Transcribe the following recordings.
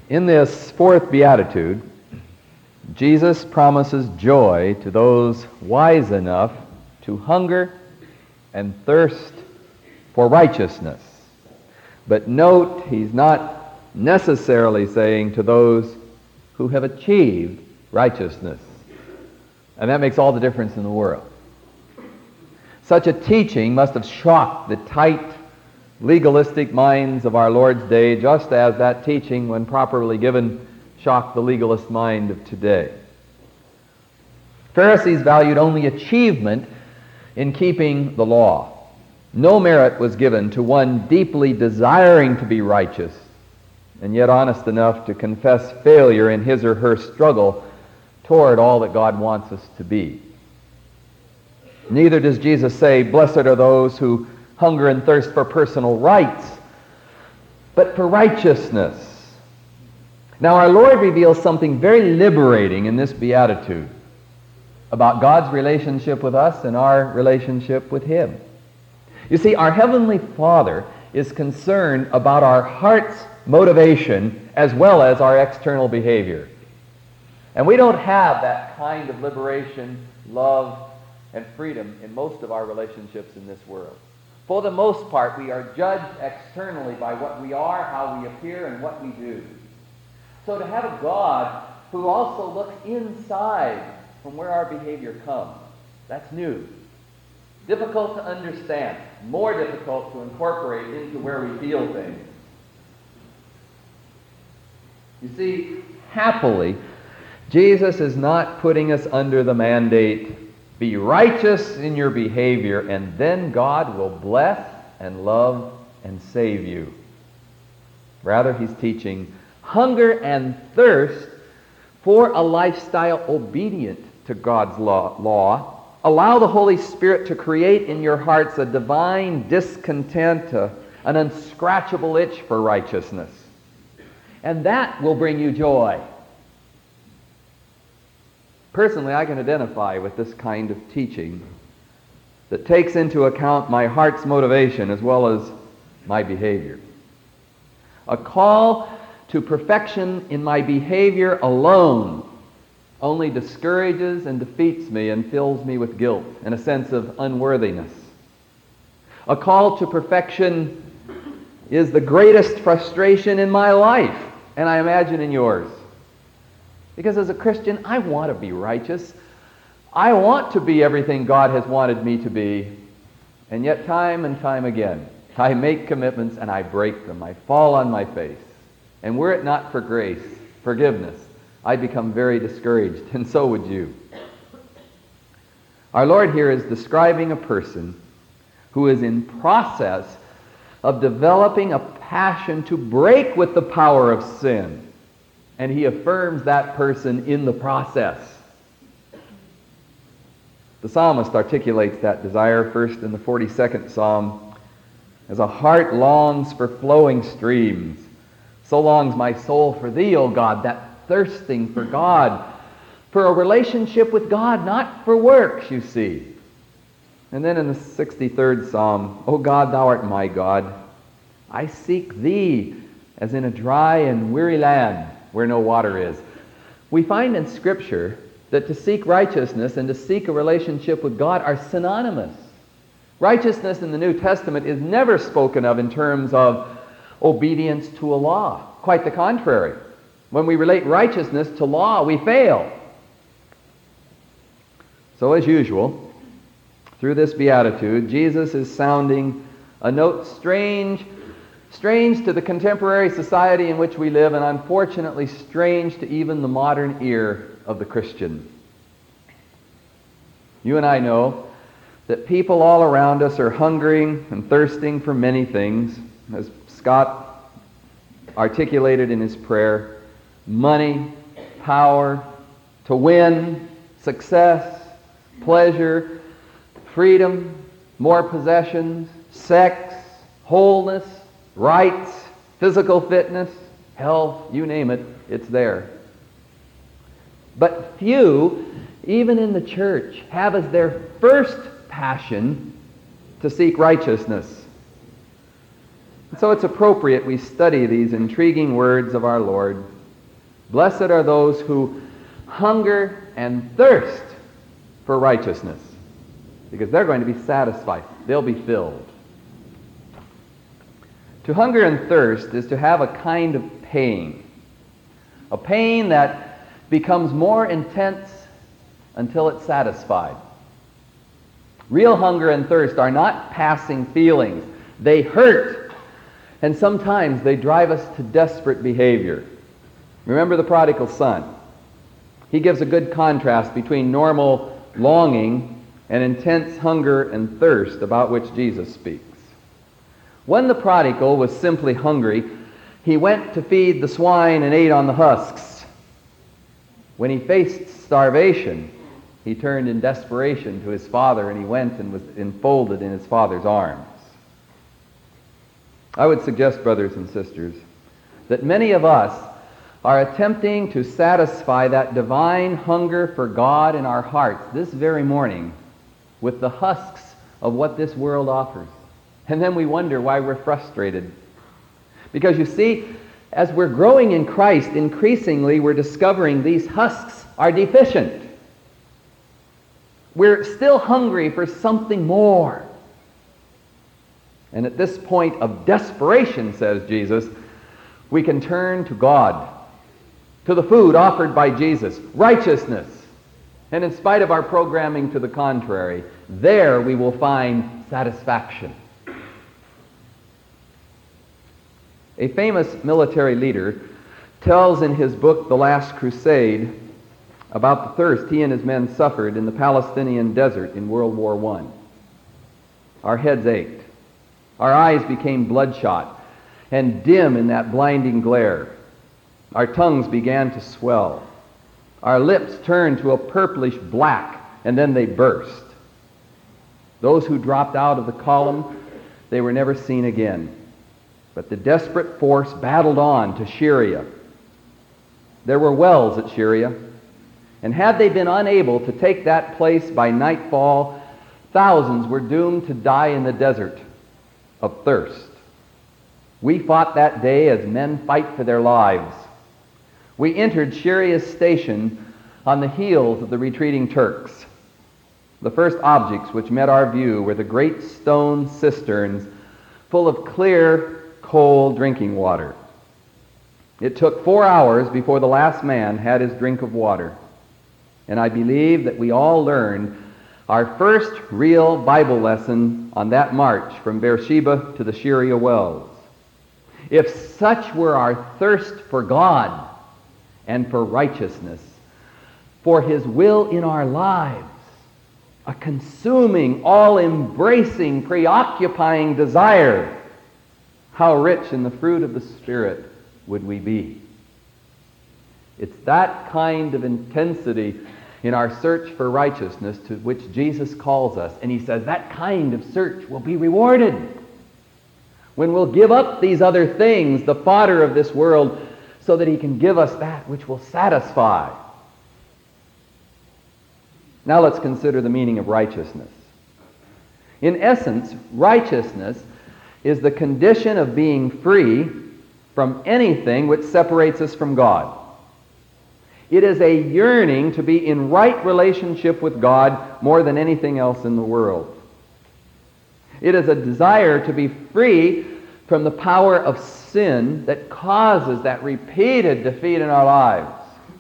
In this fourth beatitude, Jesus promises joy to those wise enough to hunger and thirst for righteousness. But note, he's not necessarily saying to those who have achieved righteousness. And that makes all the difference in the world. Such a teaching must have shocked the tight, legalistic minds of our Lord's day, just as that teaching, when properly given, shocked the legalist mind of today. Pharisees valued only achievement in keeping the law. No merit was given to one deeply desiring to be righteous, and yet honest enough to confess failure in his or her struggle toward all that God wants us to be. Neither does Jesus say, "Blessed are those who hunger and thirst for personal rights, but for righteousness." Now our Lord reveals something very liberating in this beatitude about God's relationship with us and our relationship with Him. You see, our Heavenly Father is concerned about our heart's motivation as well as our external behavior. And we don't have that kind of liberation, love, and freedom in most of our relationships in this world. For the most part, we are judged externally by what we are, how we appear, and what we do. So to have a God who also looks inside from where our behavior comes, that's new. Difficult to understand, more difficult to incorporate into where we feel things. You see, happily, Jesus is not putting us under the mandate, be righteous in your behavior, and then God will bless and love and save you. Rather, he's teaching hunger and thirst for a lifestyle obedient to God's law. Allow the Holy Spirit to create in your hearts a divine discontent, an unscratchable itch for righteousness. And that will bring you joy. Personally, I can identify with this kind of teaching that takes into account my heart's motivation as well as my behavior. A call to perfection in my behavior alone only discourages and defeats me and fills me with guilt and a sense of unworthiness. A call to perfection is the greatest frustration in my life, and I imagine in yours. Because as a Christian, I want to be righteous. I want to be everything God has wanted me to be. And yet time and time again, I make commitments and I break them. I fall on my face. And were it not for grace, forgiveness, I'd become very discouraged, and so would you. Our Lord here is describing a person who is in process of developing a passion to break with the power of sin. And he affirms that person in the process. The psalmist articulates that desire first in the 42nd Psalm. As a heart longs for flowing streams, so longs my soul for thee, O God, that thirsting for God, for a relationship with God, not for works, you see. And then in the 63rd Psalm, O God, thou art my God. I seek thee as in a dry and weary land where no water is. We find in Scripture that to seek righteousness and to seek a relationship with God are synonymous. Righteousness in the New Testament is never spoken of in terms of obedience to a law. Quite the contrary. When we relate righteousness to law, we fail. So as usual, through this beatitude, Jesus is sounding a note strange to the contemporary society in which we live, and unfortunately strange to even the modern ear of the Christian. You and I know that people all around us are hungering and thirsting for many things, as Scott articulated in his prayer: money, power, to win, success, pleasure, freedom, more possessions, sex, wholeness, rights, physical fitness, health, you name it, it's there. But few, even in the church, have as their first passion to seek righteousness. And so it's appropriate we study these intriguing words of our Lord Blessed are those who hunger and thirst for righteousness, because they're going to be satisfied. They'll be filled. To hunger and thirst is to have a kind of pain, a pain that becomes more intense until it's satisfied. Real hunger and thirst are not passing feelings. They hurt, and sometimes they drive us to desperate behavior. Remember the prodigal son. He gives a good contrast between normal longing and intense hunger and thirst about which Jesus speaks. When the prodigal was simply hungry, he went to feed the swine and ate on the husks. When he faced starvation, he turned in desperation to his father, and he went and was enfolded in his father's arms. I would suggest, brothers and sisters, that many of us are attempting to satisfy that divine hunger for God in our hearts this very morning with the husks of what this world offers. And then we wonder why we're frustrated. Because you see, as we're growing in Christ, increasingly we're discovering these husks are deficient. We're still hungry for something more. And at this point of desperation, says Jesus, we can turn to God, to the food offered by Jesus, righteousness. And in spite of our programming to the contrary, there we will find satisfaction. A famous military leader tells in his book, The Last Crusade, about the thirst he and his men suffered in the Palestinian desert in World War I. Our heads ached. Our eyes became bloodshot and dim in that blinding glare. Our tongues began to swell. Our lips turned to a purplish black, and then they burst. Those who dropped out of the column, they were never seen again. But the desperate force battled on to Syria. There were wells at Syria, and had they been unable to take that place by nightfall, thousands were doomed to die in the desert of thirst. We fought that day as men fight for their lives. We entered Syria's station on the heels of the retreating Turks. The first objects which met our view were the great stone cisterns full of clear, cold drinking water. It took 4 hours before the last man had his drink of water. And I believe that we all learned our first real Bible lesson on that march from Beersheba to the Syria wells. If such were our thirst for God and for righteousness, for His will in our lives, a consuming, all-embracing, preoccupying desire, how rich in the fruit of the Spirit would we be? It's that kind of intensity in our search for righteousness to which Jesus calls us. And He says that kind of search will be rewarded when we'll give up these other things, the fodder of this world, so that He can give us that which will satisfy. Now let's consider the meaning of righteousness. In essence, righteousness is the condition of being free from anything which separates us from God. It is a yearning to be in right relationship with God more than anything else in the world. It is a desire to be free from the power of sin that causes that repeated defeat in our lives.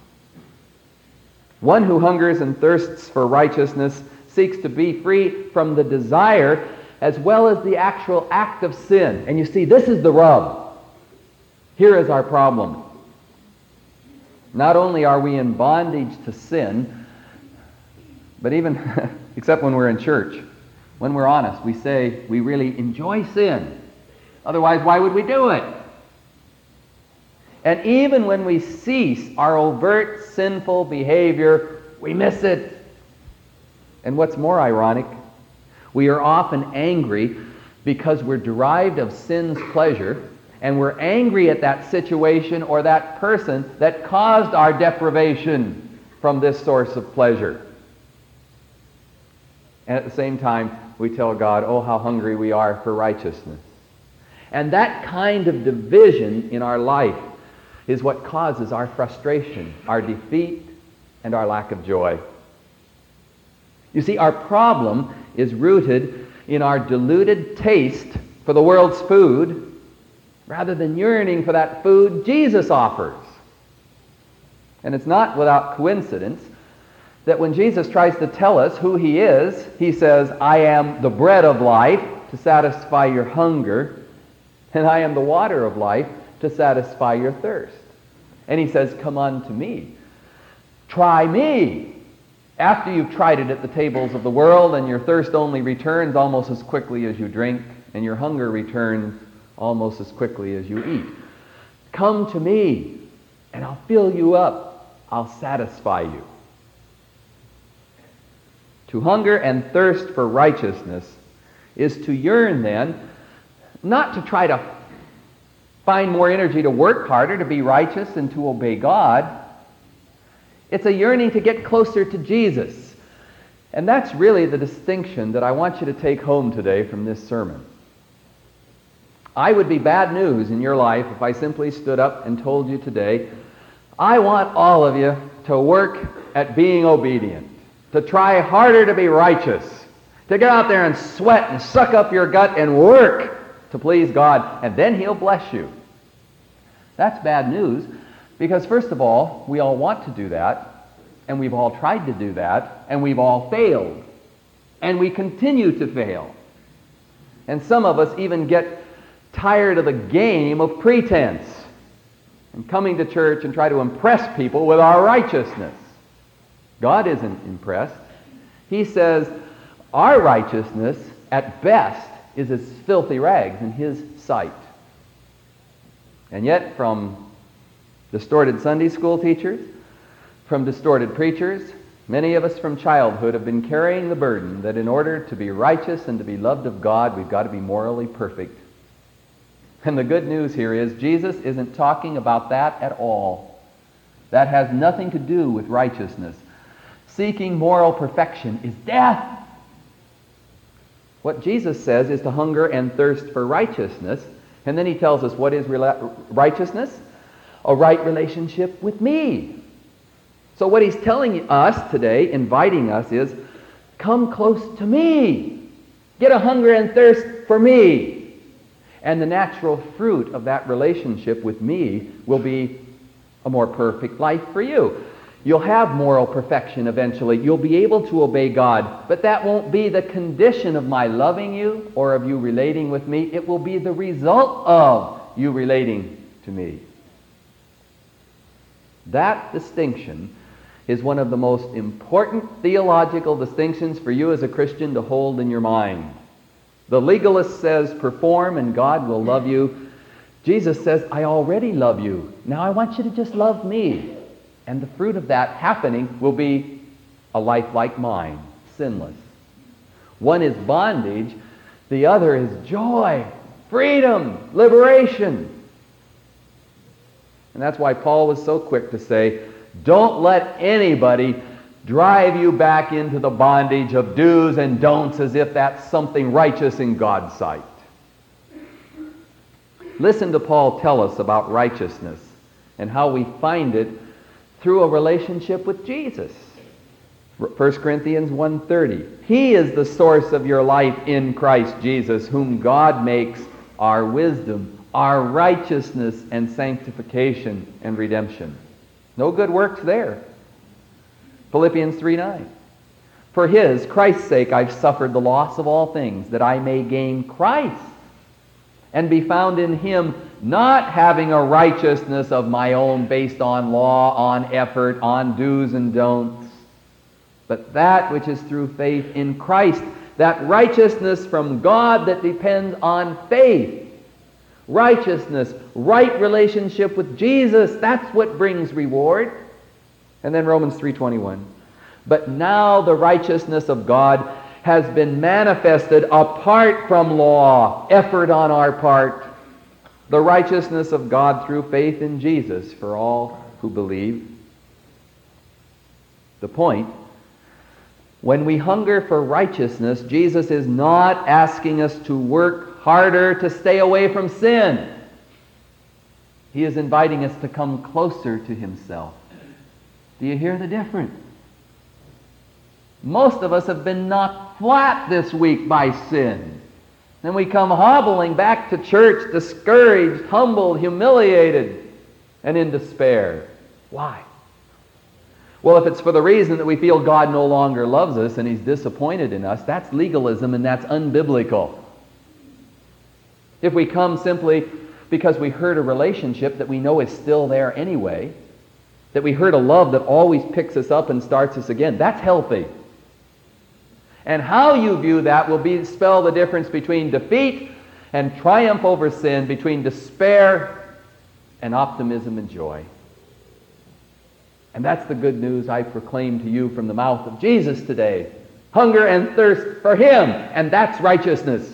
One who hungers and thirsts for righteousness seeks to be free from the desire as well as the actual act of sin. And you see, this is the rub. Here is our problem. Not only are we in bondage to sin, but even, except when we're in church, when we're honest, we say we really enjoy sin. Otherwise, why would we do it? And even when we cease our overt sinful behavior, we miss it. And what's more ironic, we are often angry because we're derived of sin's pleasure, and we're angry at that situation or that person that caused our deprivation from this source of pleasure. And at the same time, we tell God, oh, how hungry we are for righteousness. And that kind of division in our life is what causes our frustration, our defeat, and our lack of joy. You see, our problem is rooted in our diluted taste for the world's food rather than yearning for that food Jesus offers. And it's not without coincidence that when Jesus tries to tell us who he is, he says, I am the bread of life to satisfy your hunger, and I am the water of life to satisfy your thirst. And he says, come unto me. Try me. After you've tried it at the tables of the world, and your thirst only returns almost as quickly as you drink, and your hunger returns almost as quickly as you eat. Come to me, and I'll fill you up. I'll satisfy you. To hunger and thirst for righteousness is to yearn then, not to try to find more energy to work harder, to be righteous and to obey God. It's a yearning to get closer to Jesus. And that's really the distinction that I want you to take home today from this sermon. I would be bad news in your life if I simply stood up and told you today, I want all of you to work at being obedient, to try harder to be righteous, to get out there and sweat and suck up your gut and work to please God, and then he'll bless you. That's bad news, because first of all, we all want to do that, and we've all tried to do that, and we've all failed, and we continue to fail. And some of us even get tired of the game of pretense and coming to church and try to impress people with our righteousness. God isn't impressed. He says our righteousness, at best, is as filthy rags in his sight. And yet, from distorted Sunday school teachers, from distorted preachers, many of us from childhood have been carrying the burden that in order to be righteous and to be loved of God, we've got to be morally perfect. And the good news here is Jesus isn't talking about that at all. That has nothing to do with righteousness. Seeking moral perfection is death. What Jesus says is to hunger and thirst for righteousness. And then he tells us what is righteousness? A right relationship with me. So what he's telling us today, inviting us, is come close to me. Get a hunger and thirst for me. And the natural fruit of that relationship with me will be a more perfect life for you. You'll have moral perfection eventually. You'll be able to obey God. But that won't be the condition of my loving you or of you relating with me. It will be the result of you relating to me. That distinction is one of the most important theological distinctions for you as a Christian to hold in your mind. The legalist says, perform and God will love you. Jesus says, I already love you. Now I want you to just love me. And the fruit of that happening will be a life like mine, sinless. One is bondage, the other is joy, freedom, liberation. And that's why Paul was so quick to say, don't let anybody drive you back into the bondage of do's and don'ts as if that's something righteous in God's sight. Listen to Paul tell us about righteousness and how we find it through a relationship with Jesus. 1 Corinthians 1:30. He is the source of your life in Christ Jesus, whom God makes our wisdom, our righteousness and sanctification and redemption. No good works there. Philippians 3:9. For his, Christ's sake, I've suffered the loss of all things, that I may gain Christ and be found in him, not having a righteousness of my own based on law, on effort, on do's and don'ts, but that which is through faith in Christ, that righteousness from God that depends on faith. Righteousness, right relationship with Jesus, that's what brings reward. And then Romans 3:21. But now the righteousness of God has been manifested apart from law, effort on our part. The righteousness of God through faith in Jesus for all who believe. The point, when we hunger for righteousness, Jesus is not asking us to work harder to stay away from sin. He is inviting us to come closer to Himself. Do you hear the difference? Most of us have been knocked flat this week by sin. Then we come hobbling back to church, discouraged, humbled, humiliated, and in despair. Why? Well, if it's for the reason that we feel God no longer loves us and He's disappointed in us, that's legalism and that's unbiblical. If we come simply because we hurt a relationship that we know is still there anyway, that we hurt a love that always picks us up and starts us again, that's healthy. And how you view that will spell the difference between defeat and triumph over sin, between despair and optimism and joy. And that's the good news I proclaim to you from the mouth of Jesus today. Hunger and thirst for Him, and that's righteousness.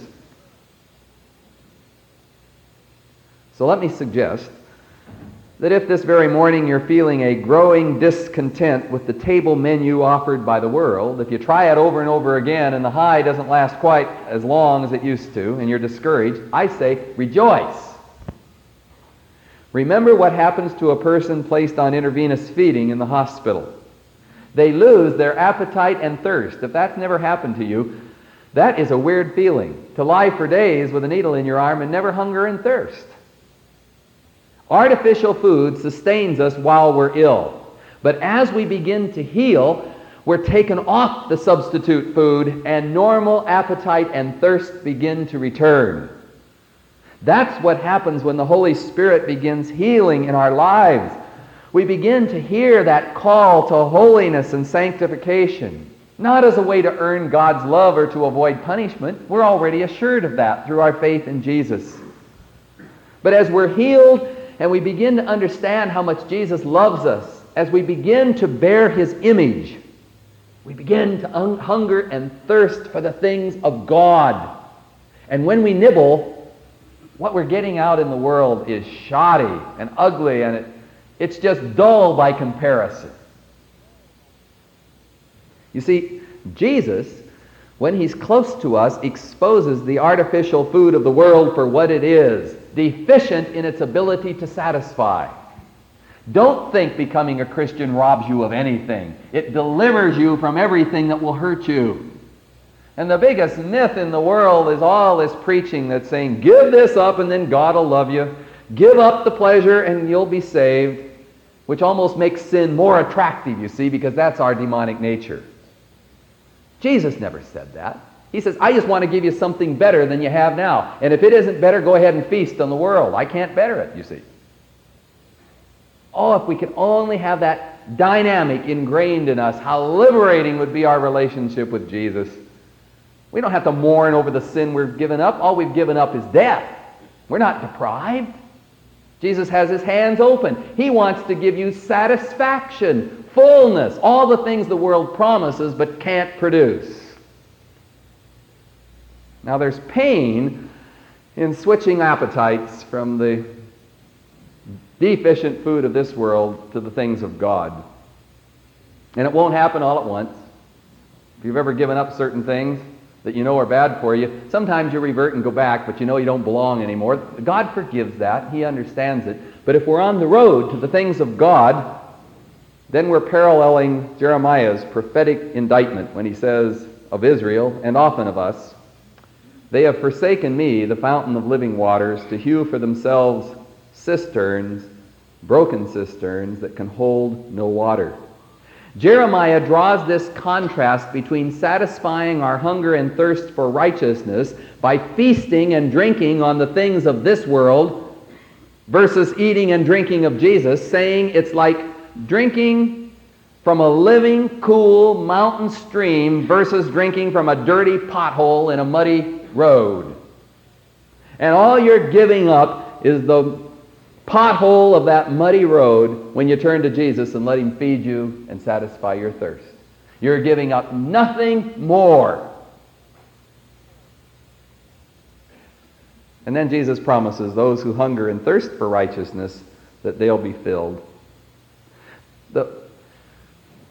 So let me suggest that if this very morning you're feeling a growing discontent with the table menu offered by the world, if you try it over and over again and the high doesn't last quite as long as it used to and you're discouraged, I say rejoice. Remember what happens to a person placed on intravenous feeding in the hospital. They lose their appetite and thirst. If that's never happened to you, that is a weird feeling, to lie for days with a needle in your arm and never hunger and thirst. Artificial food sustains us while we're ill. But as we begin to heal, we're taken off the substitute food and normal appetite and thirst begin to return. That's what happens when the Holy Spirit begins healing in our lives. We begin to hear that call to holiness and sanctification, not as a way to earn God's love or to avoid punishment. We're already assured of that through our faith in Jesus. But as we're healed, and we begin to understand how much Jesus loves us, as we begin to bear His image, we begin to hunger and thirst for the things of God. And when we nibble, what we're getting out in the world is shoddy and ugly, and it's just dull by comparison. You see, Jesus, when He's close to us, exposes the artificial food of the world for what it is, deficient in its ability to satisfy. Don't think becoming a Christian robs you of anything. It delivers you from everything that will hurt you. And the biggest myth in the world is all this preaching that's saying, give this up and then God will love you. Give up the pleasure and you'll be saved, which almost makes sin more attractive, you see, because that's our demonic nature. Jesus never said that. He says, I just want to give you something better than you have now. And if it isn't better, go ahead and feast on the world. I can't better it, you see. Oh, if we could only have that dynamic ingrained in us, how liberating would be our relationship with Jesus. We don't have to mourn over the sin we've given up. All we've given up is death. We're not deprived. Jesus has His hands open. He wants to give you satisfaction, fullness, all the things the world promises but can't produce. Now there's pain in switching appetites from the deficient food of this world to the things of God. And it won't happen all at once. If you've ever given up certain things that you know are bad for you, sometimes you revert and go back, but you know you don't belong anymore. God forgives that. He understands it. But if we're on the road to the things of God, then we're paralleling Jeremiah's prophetic indictment when he says of Israel, and often of us, they have forsaken me, the fountain of living waters, to hew for themselves cisterns, broken cisterns that can hold no water. Jeremiah draws this contrast between satisfying our hunger and thirst for righteousness by feasting and drinking on the things of this world versus eating and drinking of Jesus, saying it's like drinking from a living, cool mountain stream versus drinking from a dirty pothole in a muddy road. And all you're giving up is the pothole of that muddy road when you turn to Jesus and let Him feed you and satisfy your thirst. You're giving up nothing more. And then Jesus promises those who hunger and thirst for righteousness that they'll be filled. The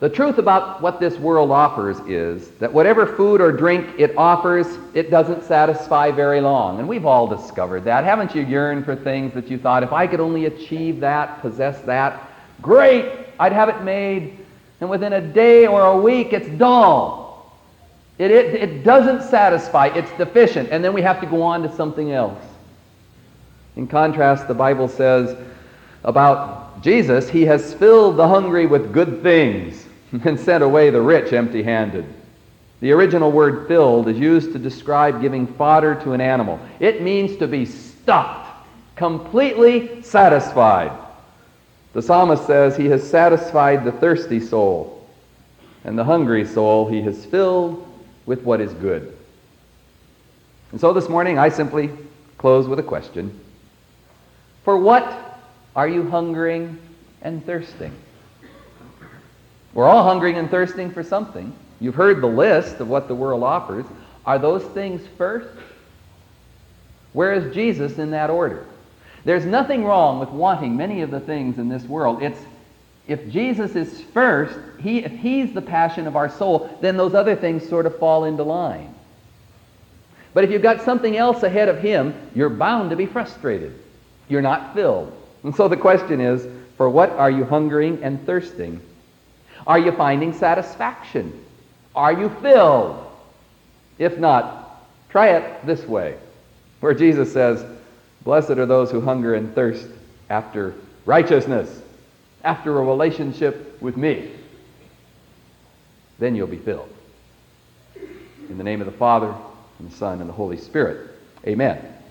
The truth about what this world offers is that whatever food or drink it offers, it doesn't satisfy very long. And we've all discovered that. Haven't you yearned for things that you thought, if I could only achieve that, possess that, great, I'd have it made, and within a day or a week it's dull. It doesn't satisfy, it's deficient, and then we have to go on to something else. In contrast, the Bible says about Jesus, he has filled the hungry with good things and sent away the rich empty-handed. The original word filled is used to describe giving fodder to an animal. It means to be stuffed, completely satisfied. The psalmist says he has satisfied the thirsty soul, and the hungry soul he has filled with what is good. And so this morning I simply close with a question. For what are you hungering and thirsting? We're all hungering and thirsting for something. You've heard the list of what the world offers. Are those things first? Where is Jesus in that order? There's nothing wrong with wanting many of the things in this world. If Jesus is first, if he's the passion of our soul, then those other things sort of fall into line. But if you've got something else ahead of him, you're bound to be frustrated. You're not filled. And so the question is, for what are you hungering and thirsting? Are you finding satisfaction? Are you filled? If not, try it this way, where Jesus says, blessed are those who hunger and thirst after righteousness, after a relationship with me. Then you'll be filled. In the name of the Father, and the Son, and the Holy Spirit. Amen.